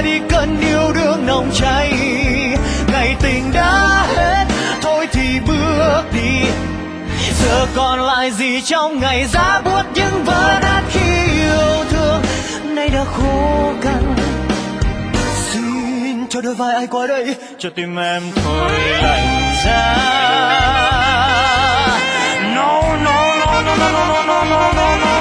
đi cơn yêu đương nồng cháy. Ngày tình đã hết thôi thì bước đi, giờ còn lại gì trong ngày giá buốt những vỡ nát khi yêu thương nay đã khô cằn. Xin cho đôi vai ai qua đây, cho tim em thôi lạnh giá. No no no no no no no no no no.